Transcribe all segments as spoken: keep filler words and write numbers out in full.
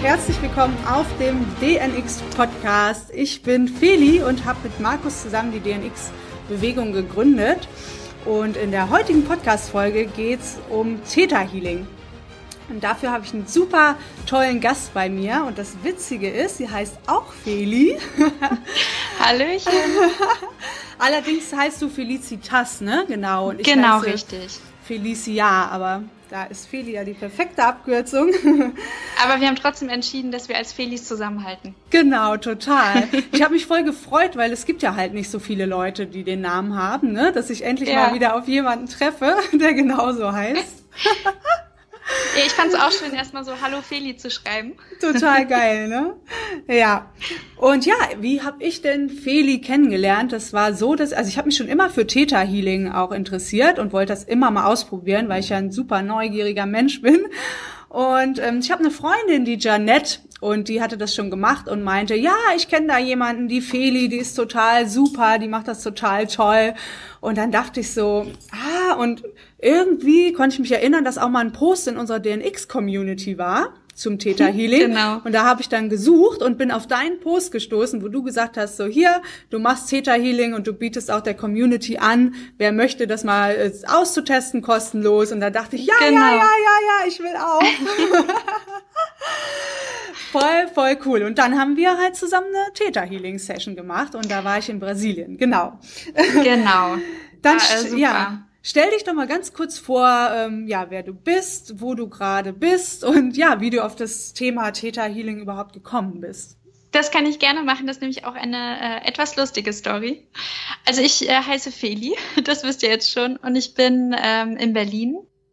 herzlich willkommen auf dem D N X-Podcast. Ich bin Feli und habe mit Markus zusammen die D N X-Bewegung gegründet. Und in der heutigen Podcast-Folge geht es um Theta Healing. Und dafür habe ich einen super tollen Gast bei mir. Und das Witzige ist, sie heißt auch Feli. Hallöchen. Allerdings heißt du Felicitas, ne? Genau. Und ich genau, heiße richtig. Felicia, aber da ist Feli ja die perfekte Abkürzung. Aber wir haben trotzdem entschieden, dass wir als Felis zusammenhalten. Genau, total. Ich habe mich voll gefreut, weil es gibt ja halt nicht so viele Leute, die den Namen haben, ne? Dass ich endlich ja. mal wieder auf jemanden treffe, der genauso heißt. Ja, ich fand es auch schön, erstmal so Hallo Feli zu schreiben. Total geil, ne? Ja. Und ja, wie habe ich denn Feli kennengelernt? Das war so, dass, also ich habe mich schon immer für Theta Healing auch interessiert und wollte das immer mal ausprobieren, weil ich ja ein super neugieriger Mensch bin. Und ähm, ich habe eine Freundin, die Janette, und die hatte das schon gemacht und meinte, ja, ich kenne da jemanden, die Feli, die ist total super, die macht das total toll. Und dann dachte ich so, ah, und irgendwie konnte ich mich erinnern, dass auch mal ein Post in unserer D N X-Community war zum Theta Healing. Genau. Und da habe ich dann gesucht und bin auf deinen Post gestoßen, wo du gesagt hast, so hier, du machst Theta Healing und du bietest auch der Community an, wer möchte das mal äh, auszutesten, kostenlos. Und da dachte ich, ja, genau. ja, ja, ja, ja, ich will auch. Voll, voll cool. Und dann haben wir halt zusammen eine Theta Healing Session gemacht und da war ich in Brasilien. Genau. Genau. Dann, ah, äh, ja. Stell dich doch mal ganz kurz vor, ähm, ja, wer du bist, wo du gerade bist und ja, wie du auf das Thema Theta Healing überhaupt gekommen bist. Das kann ich gerne machen, das ist nämlich auch eine äh, etwas lustige Story. Also ich äh, heiße Feli, das wisst ihr jetzt schon, und ich bin ähm, in Berlin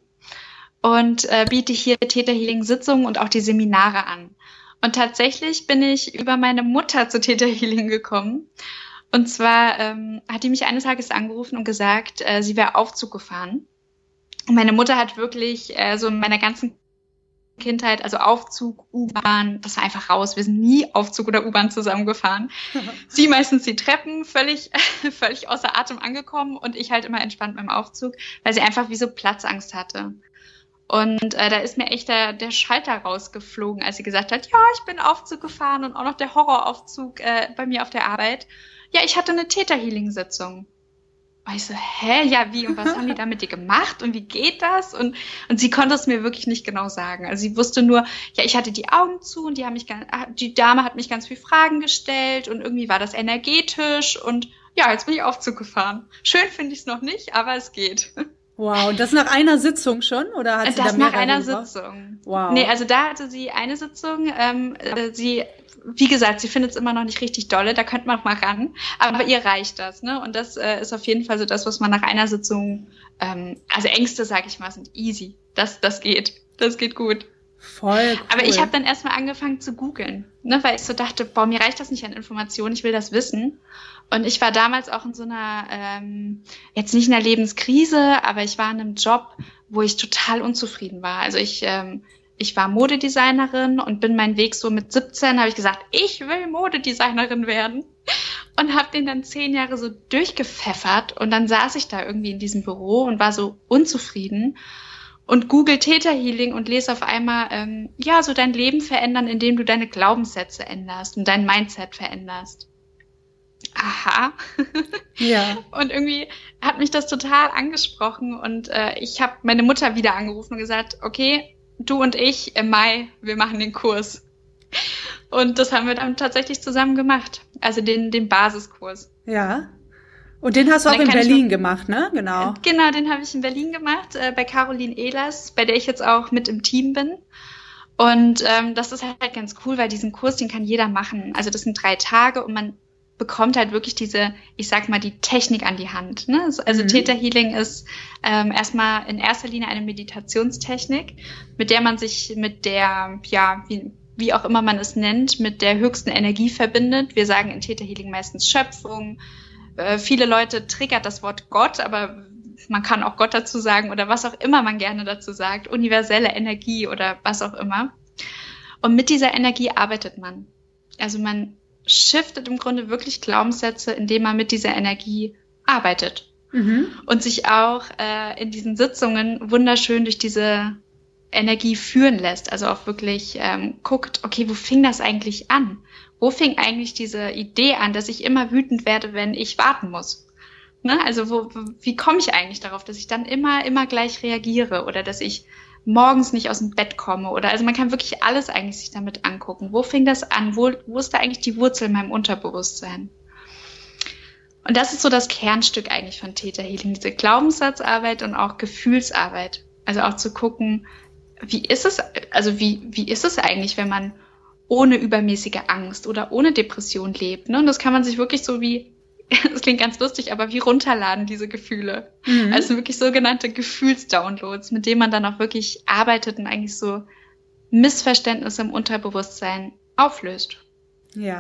und äh, biete hier Theta Healing Sitzungen und auch die Seminare an. Und tatsächlich bin ich über meine Mutter zu Theta Healing gekommen. Und zwar ähm, hat die mich eines Tages angerufen und gesagt, äh, sie wäre Aufzug gefahren. Und meine Mutter hat wirklich äh, so in meiner ganzen Kindheit, also Aufzug, U-Bahn, das war einfach raus. Wir sind nie Aufzug oder U-Bahn zusammengefahren. Sie meistens die Treppen, völlig völlig außer Atem angekommen und ich halt immer entspannt beim Aufzug, weil sie einfach wie so Platzangst hatte. Und äh, da ist mir echt der, der Schalter rausgeflogen, als sie gesagt hat, ja, ich bin Aufzug gefahren und auch noch der Horroraufzug äh, bei mir auf der Arbeit. Ja, ich hatte eine Theta Healing Sitzung. Und ich so, hä, ja, wie und was haben die da mit dir gemacht und wie geht das? Und und sie konnte es mir wirklich nicht genau sagen. Also sie wusste nur, ja, ich hatte die Augen zu und die haben mich ganz, die Dame hat mich ganz viele Fragen gestellt und irgendwie war das energetisch und ja, jetzt bin ich Aufzug gefahren. Schön finde ich es noch nicht, aber es geht. Wow, und das nach einer Sitzung schon? Oder hat sie das da nach mehrere einer gebraucht? Sitzung. Wow. Nee, also da hatte sie eine Sitzung. Ähm, äh, sie, wie gesagt, sie findet es immer noch nicht richtig dolle, da könnte man auch mal ran. Aber ihr reicht das, ne? Und das äh, ist auf jeden Fall so das, was man nach einer Sitzung, ähm, also Ängste, sag ich mal, sind easy. Das, das geht. Das geht gut. Voll cool. Aber ich habe dann erstmal angefangen zu googeln, ne, weil ich so dachte, boah, mir reicht das nicht an Informationen, ich will das wissen. Und ich war damals auch in so einer, ähm, jetzt nicht in einer Lebenskrise, aber ich war in einem Job, wo ich total unzufrieden war. Also ich, ähm, ich war Modedesignerin und bin meinen Weg so mit siebzehn, habe ich gesagt, ich will Modedesignerin werden. Und habe den dann zehn Jahre so durchgepfeffert und dann saß ich da irgendwie in diesem Büro und war so unzufrieden. Und google Theta Healing und lese auf einmal, ähm, ja, so dein Leben verändern, indem du deine Glaubenssätze änderst und dein Mindset veränderst. Aha. Ja. Und irgendwie hat mich das total angesprochen und äh, ich habe meine Mutter wieder angerufen und gesagt, okay, du und ich im Mai, wir machen den Kurs. Und das haben wir dann tatsächlich zusammen gemacht, also den, den Basiskurs. Ja. Und den hast du auch in Berlin gemacht, ne? Genau. Genau, den habe ich in Berlin gemacht, äh, bei Caroline Ehlers, bei der ich jetzt auch mit im Team bin. Und ähm, das ist halt ganz cool, weil diesen Kurs, den kann jeder machen. Also das sind drei Tage und man bekommt halt wirklich diese, ich sag mal, die Technik an die Hand. Ne? Also mhm. Theta Healing ist ähm, erstmal in erster Linie eine Meditationstechnik, mit der man sich mit der, ja, wie, wie auch immer man es nennt, mit der höchsten Energie verbindet. Wir sagen in Theta Healing meistens Schöpfung. Äh, viele Leute triggert das Wort Gott, aber man kann auch Gott dazu sagen oder was auch immer man gerne dazu sagt, universelle Energie oder was auch immer. Und mit dieser Energie arbeitet man. Also man shiftet im Grunde wirklich Glaubenssätze, indem man mit dieser Energie arbeitet. Mhm. Und sich auch äh, in diesen Sitzungen wunderschön durch diese Energie führen lässt, also auch wirklich ähm, guckt, okay, wo fing das eigentlich an? Wo fing eigentlich diese Idee an, dass ich immer wütend werde, wenn ich warten muss? Ne? Also wo, wie komme ich eigentlich darauf, dass ich dann immer, immer gleich reagiere oder dass ich morgens nicht aus dem Bett komme oder also man kann wirklich alles eigentlich sich damit angucken. Wo fing das an? Wo, wo ist da eigentlich die Wurzel in meinem Unterbewusstsein? Und das ist so das Kernstück eigentlich von Theta Healing, diese Glaubenssatzarbeit und auch Gefühlsarbeit. Also auch zu gucken, wie ist es, also wie, wie ist es eigentlich, wenn man ohne übermäßige Angst oder ohne Depression lebt, ne? Und das kann man sich wirklich so wie, das klingt ganz lustig, aber wie runterladen, diese Gefühle. Mhm. Also wirklich sogenannte Gefühlsdownloads, mit denen man dann auch wirklich arbeitet und eigentlich so Missverständnisse im Unterbewusstsein auflöst. Ja.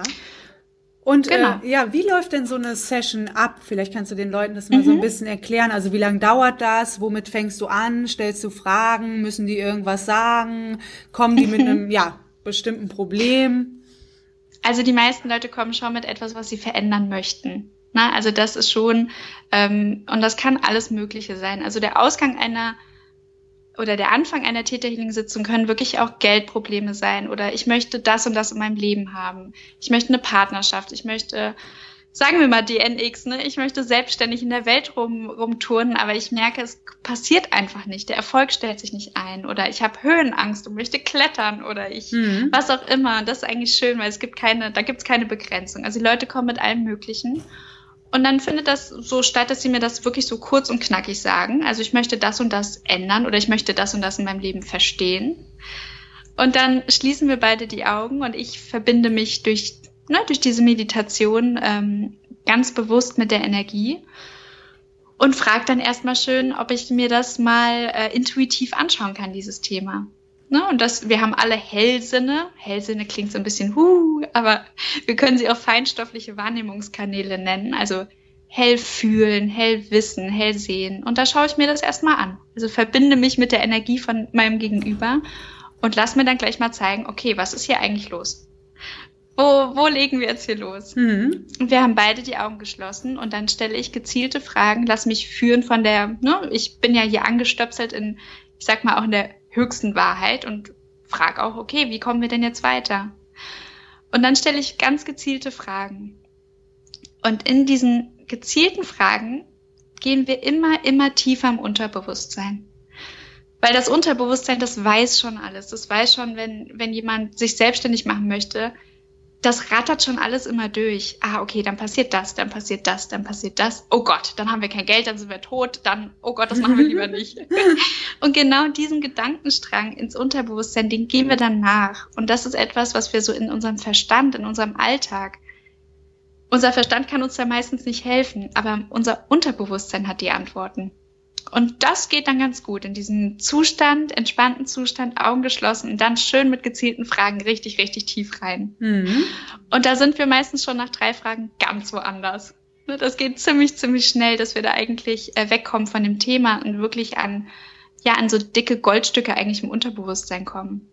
Und genau. äh, ja, wie läuft denn so eine Session ab? Vielleicht kannst du den Leuten das mal mhm. so ein bisschen erklären. Also wie lange dauert das? Womit fängst du an? Stellst du Fragen? Müssen die irgendwas sagen? Kommen die mit einem ja bestimmten Problem? Also die meisten Leute kommen schon mit etwas, was sie verändern möchten. Na, also das ist schon, ähm, und das kann alles Mögliche sein. Also der Ausgang einer oder der Anfang einer Theta Healing Sitzung können wirklich auch Geldprobleme sein oder ich möchte das und das in meinem Leben haben. Ich möchte eine Partnerschaft, ich möchte, sagen wir mal D N X, ne? Ich möchte selbstständig in der Welt rum, rumtouren, aber ich merke, es passiert einfach nicht. Der Erfolg stellt sich nicht ein oder ich habe Höhenangst und möchte klettern oder ich, mhm. was auch immer. Und das ist eigentlich schön, weil es gibt keine, da gibt es keine Begrenzung. Also die Leute kommen mit allem Möglichen. Und dann findet das so statt, dass sie mir das wirklich so kurz und knackig sagen. Also ich möchte das und das ändern oder ich möchte das und das in meinem Leben verstehen. Und dann schließen wir beide die Augen und ich verbinde mich durch, ne, durch diese Meditation ähm, ganz bewusst mit der Energie und frage dann erstmal schön, ob ich mir das mal äh, intuitiv anschauen kann, dieses Thema. Ne, und das, wir haben alle Hellsinne. Hellsinne klingt so ein bisschen huh, aber wir können sie auch feinstoffliche Wahrnehmungskanäle nennen. Also hell fühlen, hell wissen, hell sehen. Und da schaue ich mir das erstmal an. Also verbinde mich mit der Energie von meinem Gegenüber und lass mir dann gleich mal zeigen, okay, was ist hier eigentlich los? Wo, wo legen wir jetzt hier los? Mhm. Und wir haben beide die Augen geschlossen und dann stelle ich gezielte Fragen, lass mich führen von der, ne, ich bin ja hier angestöpselt in, ich sag mal auch in der höchsten Wahrheit und frage auch, okay, wie kommen wir denn jetzt weiter? Und dann stelle ich ganz gezielte Fragen. Und in diesen gezielten Fragen gehen wir immer, immer tiefer im Unterbewusstsein. Weil das Unterbewusstsein, das weiß schon alles. Das weiß schon, wenn, wenn jemand sich selbstständig machen möchte, das rattert schon alles immer durch. Ah, okay, dann passiert das, dann passiert das, dann passiert das. Oh Gott, dann haben wir kein Geld, dann sind wir tot, dann, oh Gott, das machen wir lieber nicht. Und genau diesen Gedankenstrang ins Unterbewusstsein, den gehen wir dann nach. Und das ist etwas, was wir so in unserem Verstand, in unserem Alltag, unser Verstand kann uns da meistens nicht helfen, aber unser Unterbewusstsein hat die Antworten. Und das geht dann ganz gut in diesem Zustand, entspannten Zustand, Augen geschlossen und dann schön mit gezielten Fragen richtig, richtig tief rein. Mhm. Und da sind wir meistens schon nach drei Fragen ganz woanders. Das geht ziemlich, ziemlich schnell, dass wir da eigentlich wegkommen von dem Thema und wirklich an, ja, an so dicke Goldstücke eigentlich im Unterbewusstsein kommen.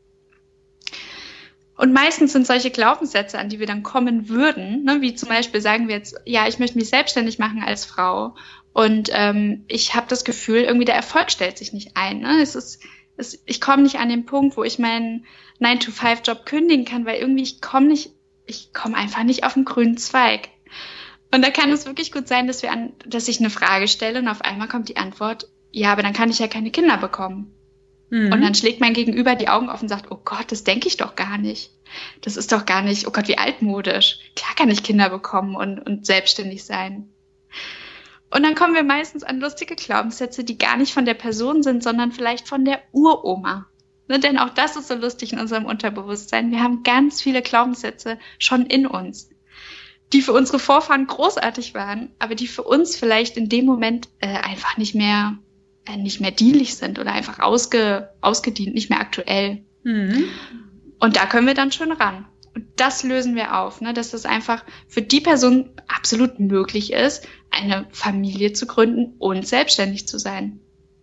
Und meistens sind solche Glaubenssätze, an die wir dann kommen würden, ne, wie zum Beispiel sagen wir jetzt, ja, ich möchte mich selbstständig machen als Frau und ähm, ich habe das Gefühl, irgendwie der Erfolg stellt sich nicht ein. Ne? Es ist, es, ich komme nicht an den Punkt, wo ich meinen nine to five Job kündigen kann, weil irgendwie ich komme nicht, ich komme einfach nicht auf den grünen Zweig. Und da kann es wirklich gut sein, dass wir an, dass ich eine Frage stelle und auf einmal kommt die Antwort, ja, aber dann kann ich ja keine Kinder bekommen. Mhm. Und dann schlägt mein Gegenüber die Augen auf und sagt, oh Gott, das denke ich doch gar nicht. Das ist doch gar nicht, oh Gott, wie altmodisch. Klar kann ich Kinder bekommen und, und selbstständig sein. Und dann kommen wir meistens an lustige Glaubenssätze, die gar nicht von der Person sind, sondern vielleicht von der Uroma. Ne, denn auch das ist so lustig in unserem Unterbewusstsein. Wir haben ganz viele Glaubenssätze schon in uns, die für unsere Vorfahren großartig waren, aber die für uns vielleicht in dem Moment äh, einfach nicht mehr, äh, nicht mehr dienlich sind oder einfach ausge, ausgedient, nicht mehr aktuell. Mhm. Und da können wir dann schön ran. Und das lösen wir auf, ne, dass es einfach für die Person absolut möglich ist, eine Familie zu gründen und selbstständig zu sein.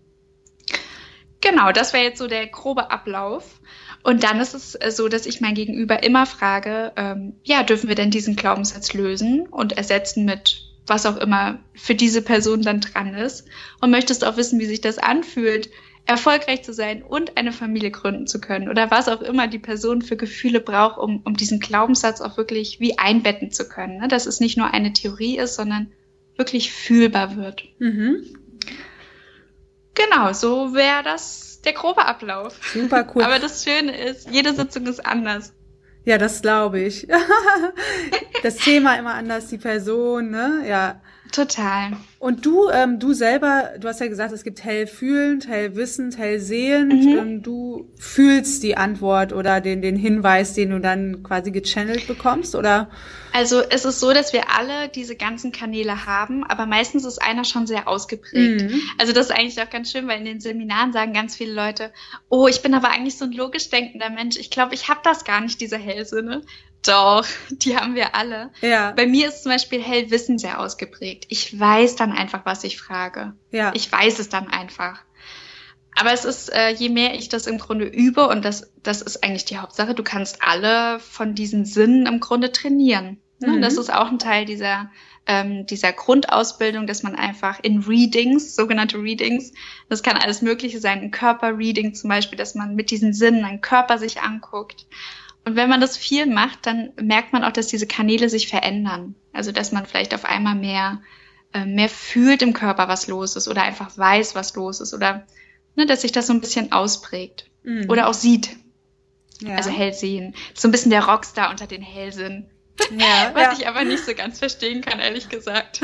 Genau, das wäre jetzt so der grobe Ablauf. Und dann ist es so, dass ich mein Gegenüber immer frage, ähm, ja, dürfen wir denn diesen Glaubenssatz lösen und ersetzen mit was auch immer für diese Person dann dran ist? Und möchtest auch wissen, wie sich das anfühlt, erfolgreich zu sein und eine Familie gründen zu können oder was auch immer die Person für Gefühle braucht, um, um diesen Glaubenssatz auch wirklich wie einbetten zu können. Ne? Dass es nicht nur eine Theorie ist, sondern wirklich fühlbar wird. Mhm. Genau, so wäre das der grobe Ablauf. Super cool. Aber das Schöne ist, jede Sitzung ist anders. Ja, das glaube ich. Das Thema immer anders, die Person, ne? Ja. Total. Und du, ähm, du selber, du hast ja gesagt, es gibt hellfühlend, hellwissend, hellsehend. Mhm. Ähm, du fühlst die Antwort oder den, den Hinweis, den du dann quasi gechannelt bekommst, oder? Also es ist so, dass wir alle diese ganzen Kanäle haben, aber meistens ist einer schon sehr ausgeprägt. Mhm. Also das ist eigentlich auch ganz schön, weil in den Seminaren sagen ganz viele Leute, oh, ich bin aber eigentlich so ein logisch denkender Mensch. Ich glaube, ich habe das gar nicht, diese Hellsinne. Doch, die haben wir alle. Ja. Bei mir ist zum Beispiel Hellwissen sehr ausgeprägt. Ich weiß dann einfach, was ich frage. Ja. Ich weiß es dann einfach. Aber es ist, äh, je mehr ich das im Grunde übe, und das, das ist eigentlich die Hauptsache, du kannst alle von diesen Sinnen im Grunde trainieren. Ne? Mhm. Das ist auch ein Teil dieser, ähm, dieser Grundausbildung, dass man einfach in Readings, sogenannte Readings, das kann alles Mögliche sein, ein Körperreading zum Beispiel, dass man mit diesen Sinnen einen Körper sich anguckt. Und wenn man das viel macht, dann merkt man auch, dass diese Kanäle sich verändern. Also, dass man vielleicht auf einmal mehr, äh, mehr fühlt im Körper, was los ist, oder einfach weiß, was los ist, oder ne, dass sich das so ein bisschen ausprägt. Mhm. Oder auch sieht. Ja. Also hell sehen. So ein bisschen der Rockstar unter den Hellsinn. Ja, Was ja. ich aber nicht so ganz verstehen kann, ehrlich gesagt.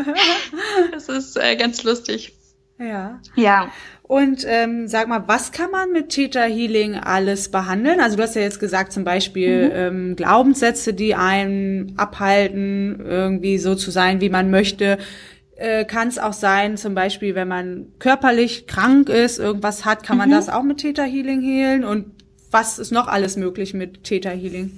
Das ist äh, ganz lustig. Ja. Ja. Und ähm, sag mal, was kann man mit Theta Healing alles behandeln? Also du hast ja jetzt gesagt, zum Beispiel Mhm. ähm, Glaubenssätze, die einen abhalten, irgendwie so zu sein, wie man möchte. Äh, kann es auch sein, zum Beispiel, wenn man körperlich krank ist, irgendwas hat, kann man Mhm. das auch mit Theta Healing heilen? Und was ist noch alles möglich mit Theta Healing?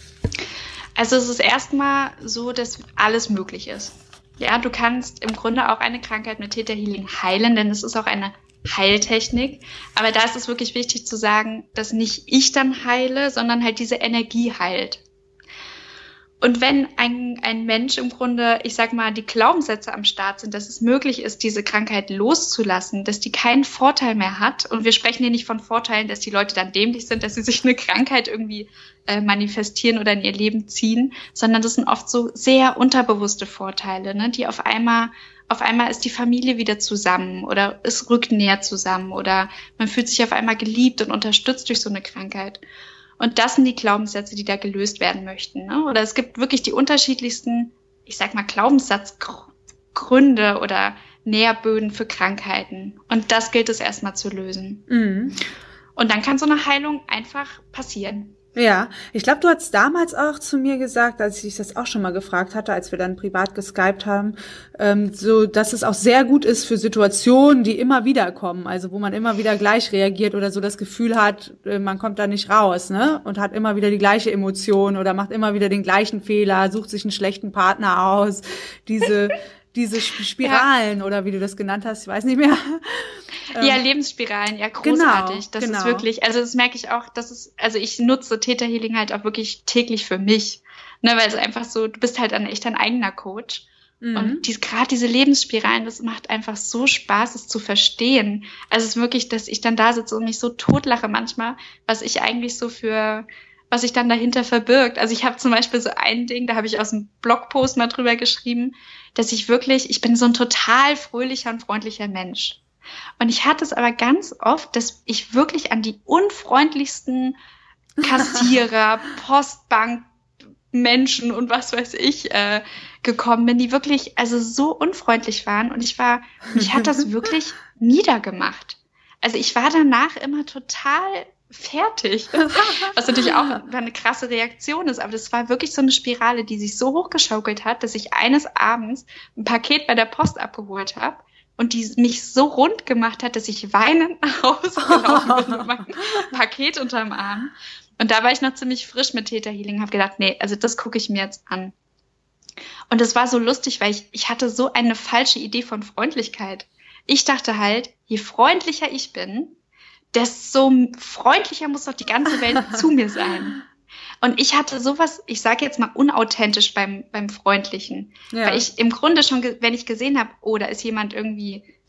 Also es ist erstmal so, dass alles möglich ist. Ja, du kannst im Grunde auch eine Krankheit mit Theta Healing heilen, denn es ist auch eine Heiltechnik. Aber da ist es wirklich wichtig zu sagen, dass nicht ich dann heile, sondern halt diese Energie heilt. Und wenn ein, ein Mensch im Grunde, ich sag mal, die Glaubenssätze am Start sind, dass es möglich ist, diese Krankheit loszulassen, dass die keinen Vorteil mehr hat. Und wir sprechen hier nicht von Vorteilen, dass die Leute dann dämlich sind, dass sie sich eine Krankheit irgendwie äh, manifestieren oder in ihr Leben ziehen, sondern das sind oft so sehr unterbewusste Vorteile, ne, die auf einmal, auf einmal ist die Familie wieder zusammen oder es rückt näher zusammen oder man fühlt sich auf einmal geliebt und unterstützt durch so eine Krankheit. Und das sind die Glaubenssätze, die da gelöst werden möchten. Ne? Oder es gibt wirklich die unterschiedlichsten, ich sag mal, Glaubenssatzgründe oder Nährböden für Krankheiten. Und das gilt es erstmal zu lösen. Mhm. Und dann kann so eine Heilung einfach passieren. Ja, ich glaube, du hast damals auch zu mir gesagt, als ich das auch schon mal gefragt hatte, als wir dann privat geskypt haben, ähm, so, dass es auch sehr gut ist für Situationen, die immer wieder kommen, also wo man immer wieder gleich reagiert oder so das Gefühl hat, äh, man kommt da nicht raus, ne, und hat immer wieder die gleiche Emotion oder macht immer wieder den gleichen Fehler, sucht sich einen schlechten Partner aus, diese diese Spiralen ja. Oder wie du das genannt hast, ich weiß nicht mehr. Ja, Lebensspiralen, ja, großartig. Genau, das genau. ist wirklich, also das merke ich auch, das ist, also ich nutze Theta Healing halt auch wirklich täglich für mich, ne, weil es einfach so, du bist halt dann echt dein eigener Coach. Mhm. Und dies, gerade diese Lebensspiralen, das macht einfach so Spaß, es zu verstehen. Also es ist wirklich, dass ich dann da sitze und mich so totlache manchmal, was ich eigentlich so für, was sich dann dahinter verbirgt. Also ich habe zum Beispiel so ein Ding, da habe ich aus dem Blogpost mal drüber geschrieben, dass ich wirklich, ich bin so ein total fröhlicher und freundlicher Mensch. Und ich hatte es aber ganz oft, dass ich wirklich an die unfreundlichsten Kassierer, Postbankmenschen und was weiß ich äh, gekommen bin, die wirklich also so unfreundlich waren. Und ich war, mich hat das wirklich niedergemacht. Also ich war danach immer total fertig, was natürlich auch eine krasse Reaktion ist, aber das war wirklich so eine Spirale, die sich so hochgeschaukelt hat, dass ich eines Abends ein Paket bei der Post abgeholt habe und die mich so rund gemacht hat, dass ich weinend nach Hause gelaufen bin mit meinem Paket unterm Arm. Und da war ich noch ziemlich frisch mit Theta Healing, habe gedacht, nee, also das gucke ich mir jetzt an. Und es war so lustig, weil ich, ich hatte so eine falsche Idee von Freundlichkeit. Ich dachte halt, je freundlicher ich bin, desto freundlicher muss doch die ganze Welt zu mir sein. Und ich hatte sowas, ich sage jetzt mal unauthentisch beim beim Freundlichen. Ja. Weil ich im Grunde schon, wenn ich gesehen habe, oh, da ist jemand irgendwie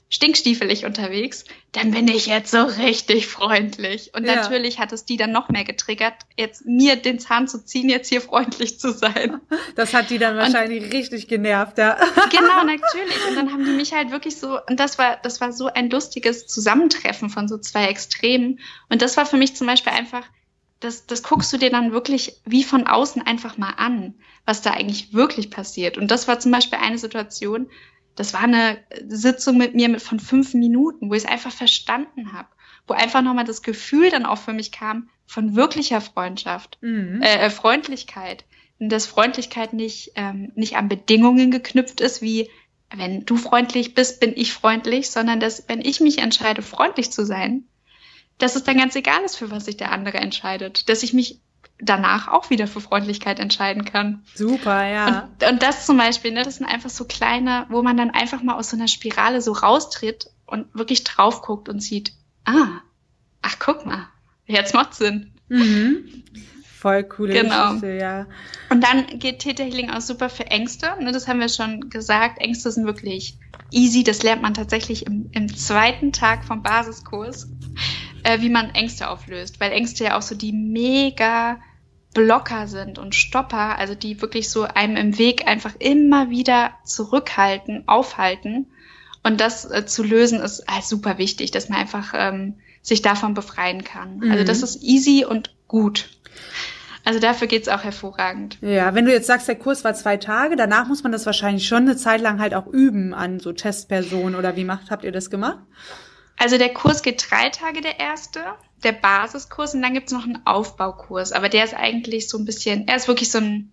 stinkstiefelig unterwegs, dann bin ich jetzt so richtig freundlich. Und Ja. natürlich hat es die dann noch mehr getriggert, jetzt mir den Zahn zu ziehen, jetzt hier freundlich zu sein. Das hat die dann wahrscheinlich richtig genervt, ja. Genau, natürlich. Und dann haben die mich halt wirklich so, und das war, das war so ein lustiges Zusammentreffen von so zwei Extremen. Und das war für mich zum Beispiel einfach, das, das guckst du dir dann wirklich wie von außen einfach mal an, was da eigentlich wirklich passiert. Und das war zum Beispiel eine Situation, das war eine Sitzung mit mir mit von fünf Minuten, wo ich es einfach verstanden habe, wo einfach nochmal das Gefühl dann auch für mich kam von wirklicher Freundschaft, Mhm. äh, Freundlichkeit. Und dass Freundlichkeit nicht, ähm, nicht an Bedingungen geknüpft ist, wie wenn du freundlich bist, bin ich freundlich, sondern dass, wenn ich mich entscheide, freundlich zu sein, dass es dann ganz egal ist, für was sich der andere entscheidet, dass ich mich danach auch wieder für Freundlichkeit entscheiden kann. Super, ja. Und, und das zum Beispiel, ne, das sind einfach so kleine, wo man dann einfach mal aus so einer Spirale so raustritt und wirklich drauf guckt und sieht, ah, ach, guck mal, jetzt macht's Sinn. Mhm. Voll coole Genau. Geschichte, ja. Und dann geht Theta Healing auch super für Ängste. Ne, das haben wir schon gesagt. Ängste sind wirklich easy. Das lernt man tatsächlich im, im zweiten Tag vom Basiskurs, äh, wie man Ängste auflöst. Weil Ängste ja auch so die mega Blocker sind und Stopper, also die wirklich so einem im Weg einfach immer wieder zurückhalten, aufhalten. Und das äh, zu lösen ist halt super wichtig, dass man einfach ähm, sich davon befreien kann. Mhm. Also das ist easy und gut. Also dafür geht's auch hervorragend. Ja, wenn du jetzt sagst, der Kurs war zwei Tage, danach muss man das wahrscheinlich schon eine Zeit lang halt auch üben an so Testpersonen oder wie macht, habt ihr das gemacht? Also der Kurs geht drei Tage, der erste, der Basiskurs, und dann gibt's noch einen Aufbaukurs. Aber der ist eigentlich so ein bisschen, er ist wirklich so ein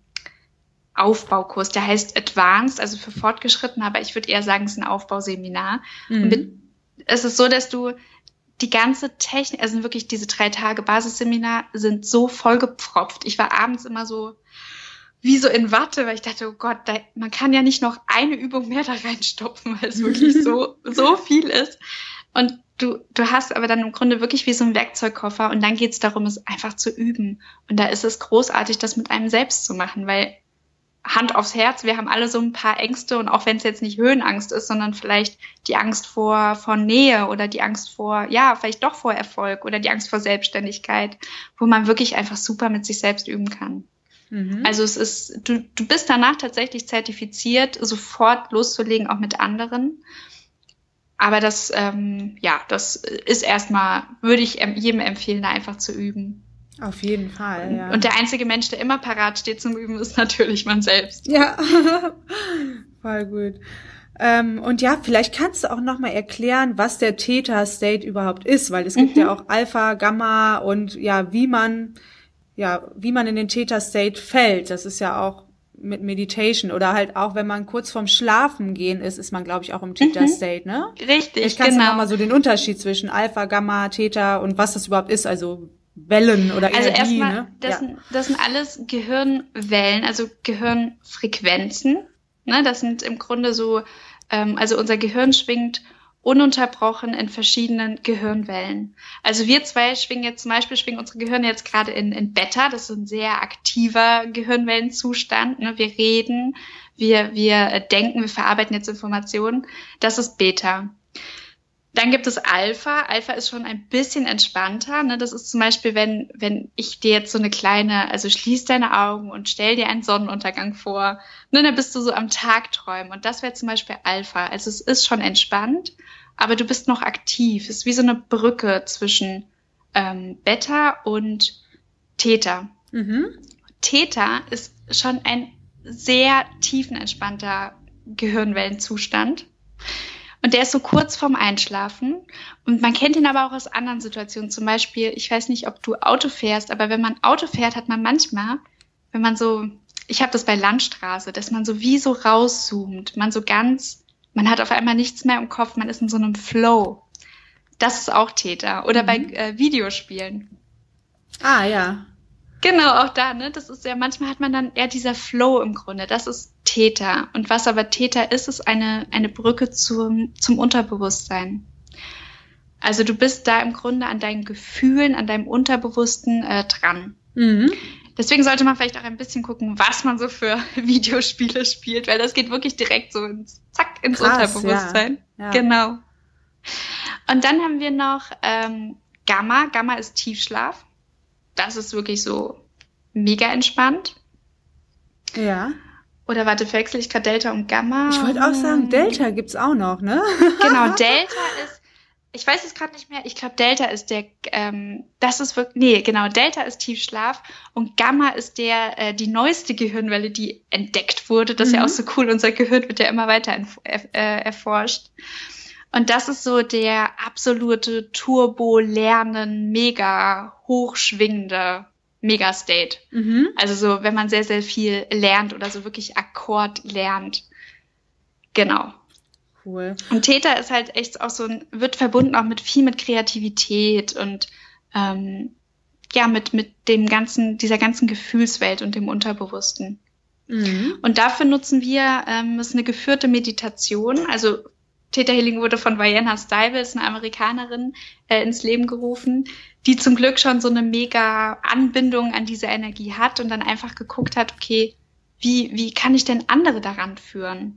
Aufbaukurs, der heißt Advanced, also für Fortgeschrittene, aber ich würde eher sagen, es ist ein Aufbauseminar. Mhm. Und mit, es ist so, dass du die ganze Technik, also wirklich diese drei Tage Basisseminar sind so vollgepfropft. Ich war abends immer so wie so in Watte, weil ich dachte, oh Gott, da, man kann ja nicht noch eine Übung mehr da reinstopfen, weil es wirklich so so viel ist. Und du du hast aber dann im Grunde wirklich wie so ein Werkzeugkoffer, und dann geht's darum, es einfach zu üben. Und da ist es großartig, das mit einem selbst zu machen, weil Hand aufs Herz, wir haben alle so ein paar Ängste, und auch wenn es jetzt nicht Höhenangst ist, sondern vielleicht die Angst vor, vor Nähe oder die Angst vor, ja, vielleicht doch vor Erfolg oder die Angst vor Selbstständigkeit, wo man wirklich einfach super mit sich selbst üben kann. Mhm. Also es ist, du, du bist danach tatsächlich zertifiziert, sofort loszulegen, auch mit anderen. Aber das, ähm, ja, das ist erstmal, würde ich jedem empfehlen, da einfach zu üben. Auf jeden Fall, ja. Und der einzige Mensch, der immer parat steht zum Üben, ist natürlich man selbst. Ja, voll gut. Ähm, und ja, vielleicht kannst du auch nochmal erklären, was der Theta-State überhaupt ist, weil es gibt Mhm. ja auch Alpha, Gamma und ja, wie man, ja, wie man in den Theta-State fällt. Das ist ja auch mit Meditation oder halt auch, wenn man kurz vorm Schlafen gehen ist, ist man, glaube ich, auch im Theta-State, ne? Richtig, Vielleicht kannst genau. du nochmal so den Unterschied zwischen Alpha, Gamma, Theta und was das überhaupt ist, also Wellen oder Also Energie, erstmal, ne? das, Ja. sind, das sind alles Gehirnwellen, also Gehirnfrequenzen. Ne? Das sind im Grunde so, ähm, also unser Gehirn schwingt ununterbrochen in verschiedenen Gehirnwellen. Also wir zwei schwingen jetzt zum Beispiel, schwingen unsere Gehirne jetzt gerade in, in Beta, das ist ein sehr aktiver Gehirnwellenzustand. Ne? Wir reden, wir, wir denken, wir verarbeiten jetzt Informationen. Das ist Beta. Dann gibt es Alpha. Alpha ist schon ein bisschen entspannter. Ne? Das ist zum Beispiel, wenn, wenn ich dir jetzt so eine kleine, also schließ deine Augen und stell dir einen Sonnenuntergang vor. Ne? Dann bist du so am Tagträumen. Und das wäre zum Beispiel Alpha. Also es ist schon entspannt, aber du bist noch aktiv. Es ist wie so eine Brücke zwischen ähm, Beta und Theta. Mhm. Theta ist schon ein sehr tiefenentspannter Gehirnwellenzustand. Und der ist so kurz vorm Einschlafen. Und man kennt ihn aber auch aus anderen Situationen. Zum Beispiel, ich weiß nicht, ob du Auto fährst, aber wenn man Auto fährt, hat man manchmal, wenn man so, ich habe das bei Landstraße, dass man so wie so rauszoomt. Man so ganz, man hat auf einmal nichts mehr im Kopf, man ist in so einem Flow. Das ist auch Theta. Oder Mhm. bei äh, Videospielen. Ah, ja. Genau, auch da, ne? Das ist ja, manchmal hat man dann eher dieser Flow im Grunde. Das ist Theta. Und was aber Theta ist, ist eine, eine Brücke zum, zum Unterbewusstsein. Also du bist da im Grunde an deinen Gefühlen, an deinem Unterbewussten äh, dran. Mhm. Deswegen sollte man vielleicht auch ein bisschen gucken, was man so für Videospiele spielt, weil das geht wirklich direkt so ins, zack, ins Krass, Unterbewusstsein. ja. Ja. Genau. Und dann haben wir noch ähm, Gamma. Gamma ist Tiefschlaf. Das ist wirklich so mega entspannt. Ja. Oder warte, verwechsel ich gerade Delta und Gamma? Ich wollte auch sagen, Delta gibt's auch noch, ne? Genau, Delta ist, ich weiß es gerade nicht mehr, ich glaube Delta ist der, ähm, das ist wirklich, nee, genau, Delta ist Tiefschlaf und Gamma ist der, äh, die neueste Gehirnwelle, die entdeckt wurde. Das ist Mhm. ja auch so cool, unser Gehirn wird ja immer weiter erf- äh, erforscht. Und das ist so der absolute Turbo-Lernen, mega hochschwingende Mega-State. Mhm. Also so, wenn man sehr, sehr viel lernt oder so wirklich Akkord lernt. Genau. Cool. Und Theta ist halt echt auch so ein, wird verbunden auch mit viel mit Kreativität und ähm, ja, mit, mit dem ganzen, dieser ganzen Gefühlswelt und dem Unterbewussten. Mhm. Und dafür nutzen wir, ähm, das ist eine geführte Meditation, also Theta Healing wurde von Vienna Stiebels, eine Amerikanerin, äh, ins Leben gerufen, die zum Glück schon so eine mega Anbindung an diese Energie hat und dann einfach geguckt hat, okay, wie, wie kann ich denn andere daran führen?